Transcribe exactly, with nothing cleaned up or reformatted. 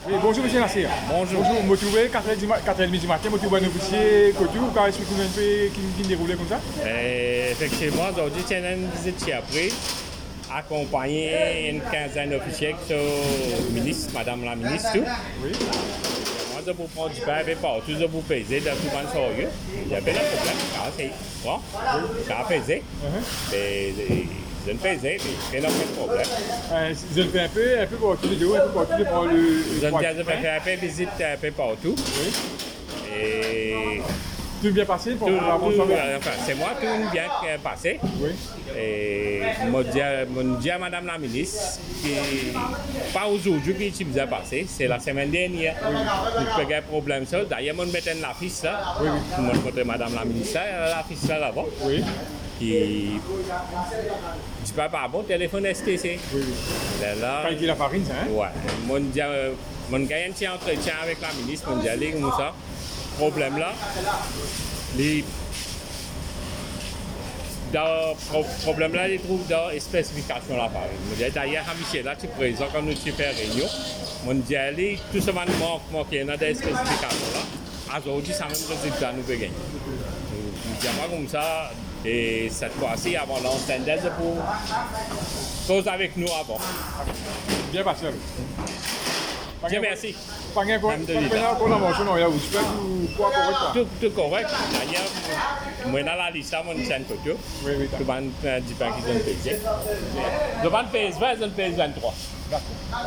Oui, bonjour Monsieur Nassir. Bonjour. Bonjour, vous me trouvez quatre heures trente du matin, vous trouvez un officier côté ou quand expliquer un peu qui qui déroule comme ça? Euh, effectivement, aujourd'hui, c'est une visite chez après, accompagné une quinzaine d'officiers qui sont ministres, Madame la ministre, tout. Oui. Moi, je vous prends du pain avec partout, je vous peser de tout le monde sérieux. Il y a bien un problème, car c'est bon, ça a pesé. Mais je ne pesais, mais il n'y a aucun problème. Euh, je le fais un peu, un peu partout, vidéo, un peu partout pour le. Je ne fais faire un peu visite un peu partout. Oui. Et Tout bien passé pour tout, la bonne tout, soirée? enfin, c'est moi tout bien passé. Oui. Et je dis à, dis à Madame la ministre que pas aujourd'hui qui s'est passé, c'est la semaine dernière. Nous avons un problème ça. D'ailleurs, je mettais une affiche là. Oui, oui. Je montrer Madame la ministre l'affiche là là-bas. Oui. Qui dit pas par bon téléphone S T C. Oui, oui. Là, là, Quand il y a la farine, ça, hein? ouais. Mon dis, mon gars, un petit entretien avec la ministre, mon dit allez comme ça. Problème là, les dans pro, problème là, ils trouvent dans les spécifications là par exemple. D'ailleurs, à Michel là, tu présent quand nous tu fais réunion, mon dit allez tout ce manque manque dans des spécifications là. Aujourd'hui, ça même résultat nous peut gagner. Je dis moi comme ça et cette fois-ci avant l'antenne pour cause avec nous avant. Bien passé. Dieu merci. Pas de collaboration, non, il y a où tu peux quoi correct quoi? Tout, tout correct. D'ailleurs, moi dans la liste, mon tiens côté. Oui, oui. Tout le monde dit pas qu'ils ont payé. Le monde paye vingt, ils ont payé vingt-trois. D'accord.